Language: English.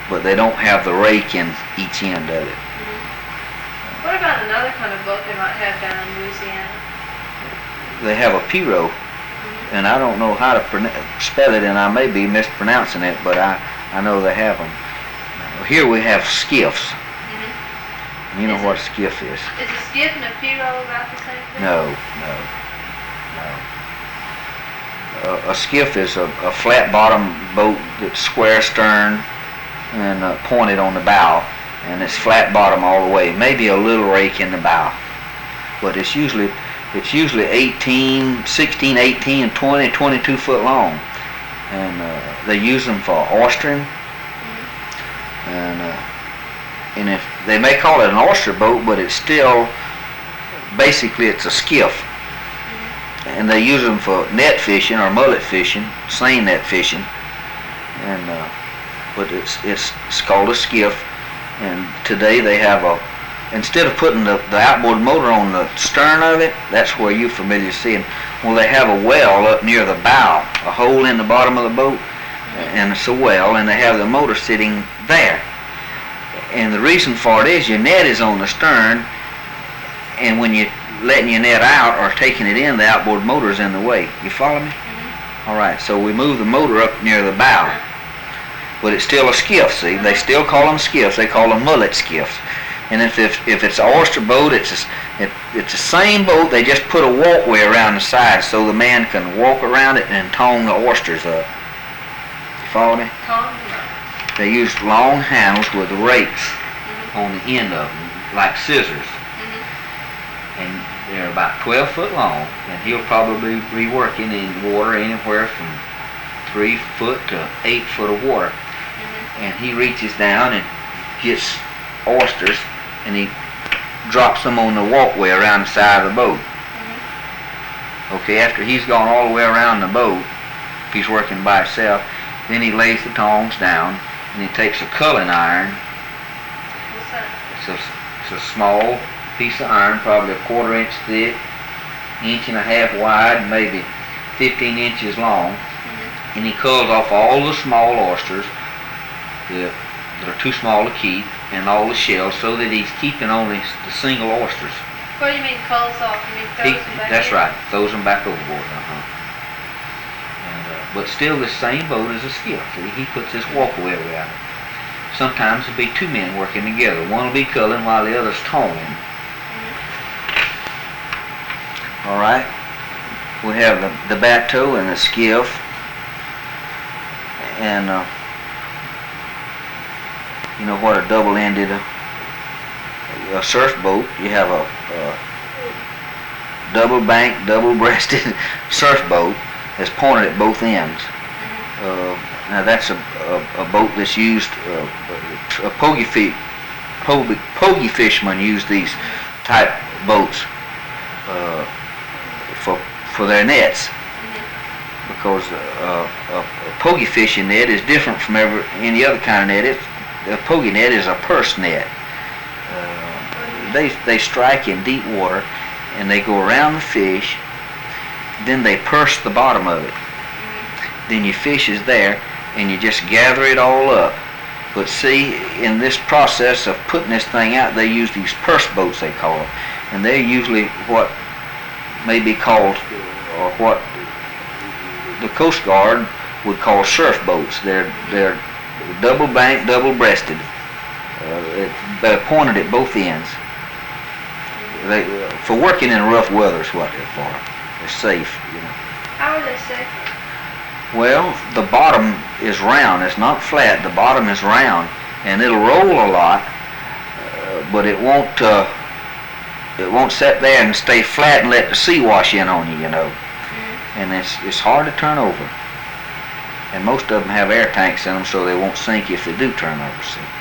but they don't have the rake in each end of it. What about another kind of boat they might have down in Louisiana? They have a pirogue, and I don't know how to spell it, and I may be mispronouncing it, but I know they have them. Here we have skiffs. You know what a skiff is? Is a skiff and a pirogue about the same thing? No. A skiff is a flat bottom boat that's square stern and pointed on the bow, and it's flat bottom all the way. Maybe a little rake in the bow, but it's usually 16, 18, 20, 22 foot long, and they use them for oystering. And if they may call it an oyster boat, but it's still basically it's a skiff. And they use them for net fishing or mullet fishing, seine net fishing, and but it's called a skiff. And today they have instead of putting the outboard motor on the stern of it, that's where you're familiar seeing. Well, they have a well up near the bow, a hole in the bottom of the boat, and it's a well, and they have the motor sitting there. And the reason for it is your net is on the stern, and when you're letting your net out or taking it in, the outboard motor is in the way. You follow me? All right, so we move the motor up near the bow, but it's still a skiff, see? They still call them skiffs. They call them mullet skiffs. And if it's an oyster boat, it's the same boat. They just put a walkway around the side so the man can walk around it and tong the oysters up. You follow me? They use long handles with rakes on the end of them, like scissors. And they're about 12 foot long, and he'll probably be working in water anywhere from 3 foot to 8 foot of water. And he reaches down and gets oysters, and he drops them on the walkway around the side of the boat. Okay, after he's gone all the way around the boat, if he's working by himself, then he lays the tongs down, and he takes a culling iron. What's that? It's a small piece of iron, probably a 1/4 inch thick, 1.5 inches wide, maybe 15 inches long, and he culls off all the small oysters that are too small to keep, and all the shells, so that he's keeping only the single oysters. What do you mean culls off? You mean throws them back That's in? right, throws them back overboard. But still the same boat as a skiff. He puts this walkway around it. Sometimes there'll be 2 men working together. One will be culling while the other's towing. All right. We have the bateau and the skiff, and you know what a double-ended a surf boat. You have a double-banked, double-breasted surf boat that's pointed at both ends. Now that's a boat that's used. Pogie fishermen use these type boats for their nets, because a pogie fishing net is different from any other kind of net. A pogie net is a purse net. They strike in deep water, and they go around the fish. Then they purse the bottom of it. Then your fish is there, and you just gather it all up. But see, in this process of putting this thing out, they use these purse boats, they call them, and they're usually what may be called, or what the Coast Guard would call surf boats. They're double banked, double breasted. They're pointed at both ends. For working in rough weather is what they're for. They're safe, you know. How are they safe? Well, the bottom is round. It's not flat. The bottom is round, and it'll roll a lot, but it won't sit there and stay flat and let the sea wash in on you, you know. And it's hard to turn over. And most of them have air tanks in them, so they won't sink if they do turn over. See.